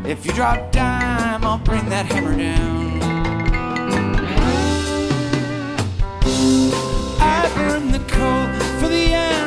If you drop dime, I'll bring that hammer down. I burn the coal for the end.